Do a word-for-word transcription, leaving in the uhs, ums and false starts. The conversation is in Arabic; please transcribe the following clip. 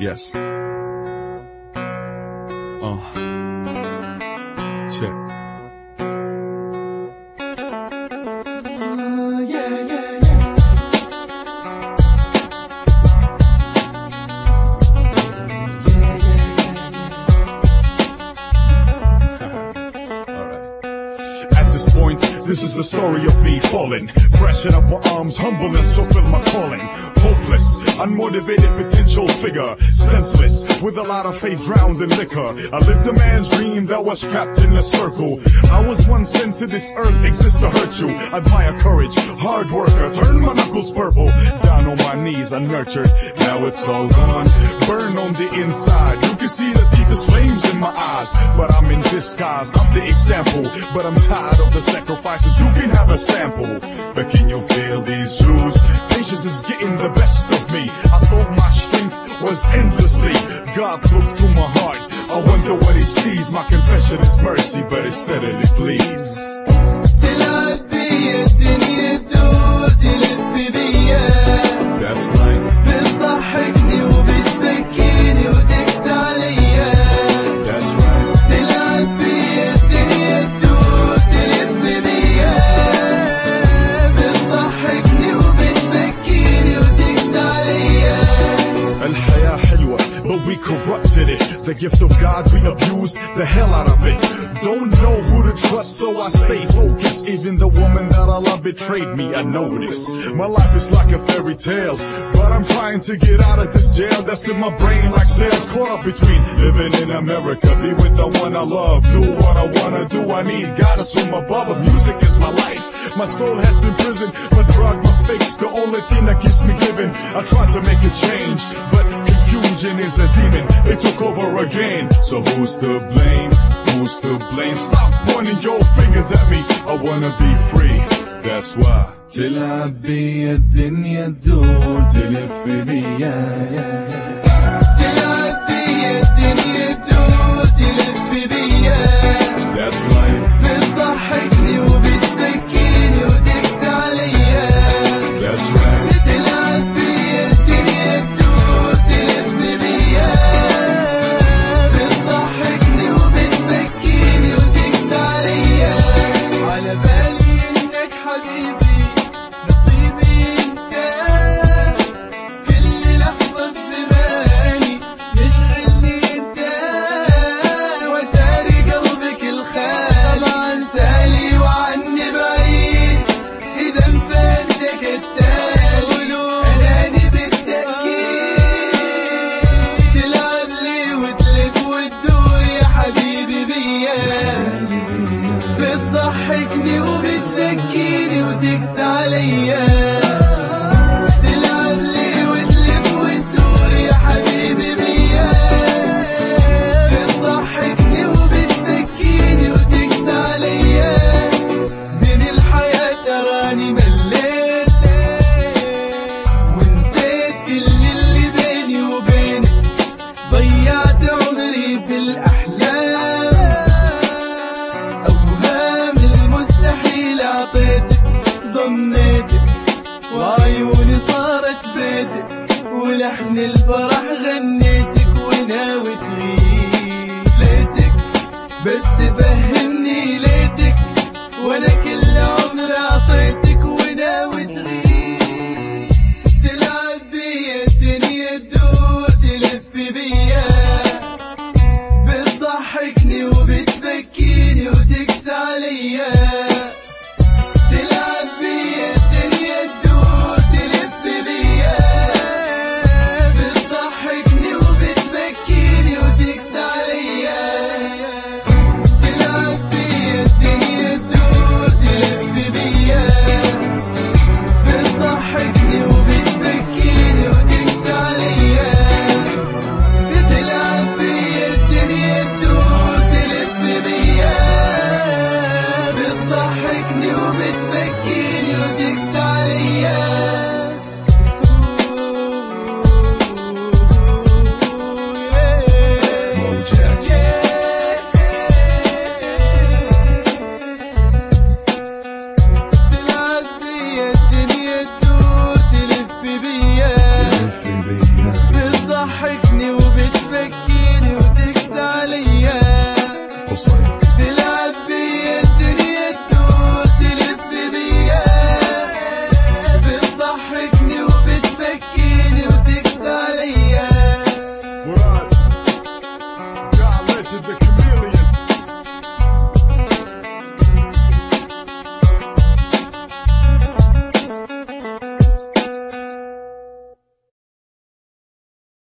Yes. Uh. Check. Point. This is a story of me falling, fresh in upper arms, humbleness fulfill my calling. Hopeless, unmotivated potential figure, senseless, with a lot of faith drowned in liquor. I lived a man's dream that was trapped in a circle. I was once sent to this earth, exists to hurt you. Admire courage, hard worker, turn my knuckles purple. Down on my knees, unnurtured, now it's all gone. Burn on the inside, you can see the deepest flames in my eyes. But I'm in disguise, I'm the example. But I'm tired of the sacrifices, you can have a sample. But can you feel these shoes? Patience is getting the best of me. I thought my strength was endlessly. God looked through my heart, I wonder what he sees. My confession is mercy, but it steadily bleeds. That's life. But we corrupted it. The gift of God, we abused the hell out of it. Don't know who to trust, so I stay focused. Even the woman that I love betrayed me, I know this. My life is like a fairy tale, but I'm trying to get out of this jail that's in my brain like sails. Caught up between living in America, be with the one I love, do what I wanna do. I need guidance from above, but music is my life. My soul has been prisoned, but drug my face, the only thing that keeps me living. I tried to make a change, but confusion is a demon, it took over again. So who's to blame? Who's to blame? Stop pointing your fingers at me, I wanna be free. That's why تلعب بيا الدنيا تدور تلف بيا. تلعب بيا الدنيا تدور تلف بيا. That's life. بتضحكني وبتبكيني وتكسى عليا. That's right. تلعب بيا الدنيا تدور تلف بيا. بتضحكني وبتبكيني وتكسى عليا. على بالي انك حبيبي نصيبي انت. كل لحظة في زماني يشغلني انت. وتاري قلبك الخالي طبعا سالي وعني بعيد. اذا مفاتك التالي اناني بالتأكيد. تلعب لي وتلف وتدور يا حبيبي بيا. بتضحكني وبتبكيني وتكسى عليا. تلعب لي وتلف وتدور يا حبيبي بيا. بتضحكني وبتبكيني وتكسى عليا. من الحياة تراني مليت ونسيت كل اللي بيني وبينك. ضيعت عمري في الأحلام، أوهام المستحيل أعطيتك. ضميتك وعيوني صارت بيتك، ولحن الفرح غنيتك وناوي تغيب. ليتك بس تفهمني ليتك، وانا كل عمري أعطيتك.